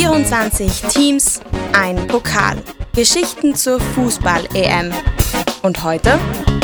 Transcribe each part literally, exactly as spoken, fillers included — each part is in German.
vierundzwanzig Teams, ein Pokal. Geschichten zur Fußball-E M. Und heute?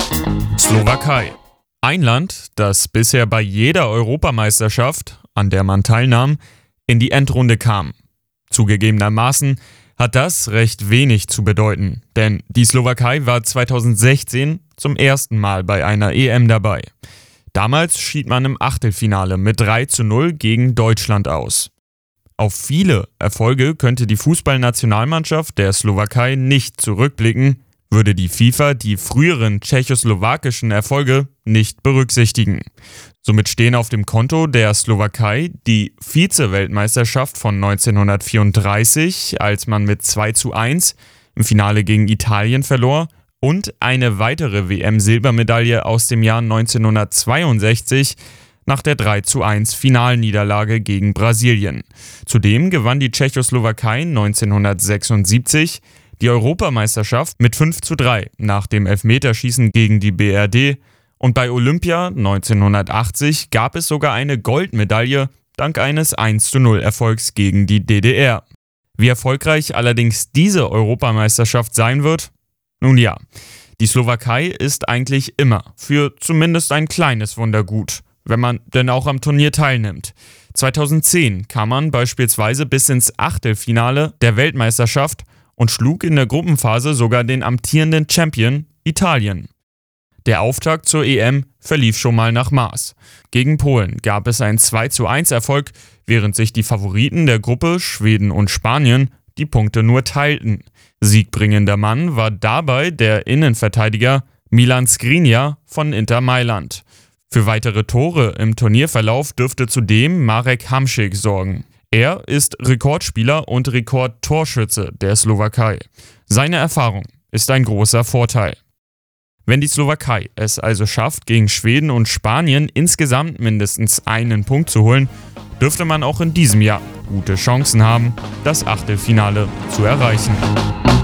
Slowakei. Ein Land, das bisher bei jeder Europameisterschaft, an der man teilnahm, in die Endrunde kam. Zugegebenermaßen hat das recht wenig zu bedeuten, denn die Slowakei war zweitausendsechzehn zum ersten Mal bei einer E M dabei. Damals schied man im Achtelfinale mit drei zu null gegen Deutschland aus. Auf viele Erfolge könnte die Fußballnationalmannschaft der Slowakei nicht zurückblicken, würde die FIFA die früheren tschechoslowakischen Erfolge nicht berücksichtigen. Somit stehen auf dem Konto der Slowakei die Vize-Weltmeisterschaft von neunzehnhundertvierunddreißig, als man mit zwei zu eins im Finale gegen Italien verlor, und eine weitere W M-Silbermedaille aus dem Jahr neunzehnhundertzweiundsechzig nach der drei zu eins Finalniederlage gegen Brasilien. Zudem gewann die Tschechoslowakei neunzehnhundertsechsundsiebzig die Europameisterschaft mit fünf zu drei nach dem Elfmeterschießen gegen die B R D, und bei Olympia neunzehnhundertachtzig gab es sogar eine Goldmedaille dank eines eins zu null Erfolgs gegen die D D R. Wie erfolgreich allerdings diese Europameisterschaft sein wird? Nun ja, die Slowakei ist eigentlich immer für zumindest ein kleines Wunder gut, wenn man denn auch am Turnier teilnimmt. zweitausendzehn kam man beispielsweise bis ins Achtelfinale der Weltmeisterschaft und schlug in der Gruppenphase sogar den amtierenden Champion Italien. Der Auftakt zur E M verlief schon mal nach Maß. Gegen Polen gab es einen zwei zu eins Erfolg, während sich die Favoriten der Gruppe, Schweden und Spanien, die Punkte nur teilten. Siegbringender Mann war dabei der Innenverteidiger Milan Skriniar von Inter Mailand. Für weitere Tore im Turnierverlauf dürfte zudem Marek Hamšík sorgen. Er ist Rekordspieler und Rekordtorschütze der Slowakei. Seine Erfahrung ist ein großer Vorteil. Wenn die Slowakei es also schafft, gegen Schweden und Spanien insgesamt mindestens einen Punkt zu holen, dürfte man auch in diesem Jahr gute Chancen haben, das Achtelfinale zu erreichen.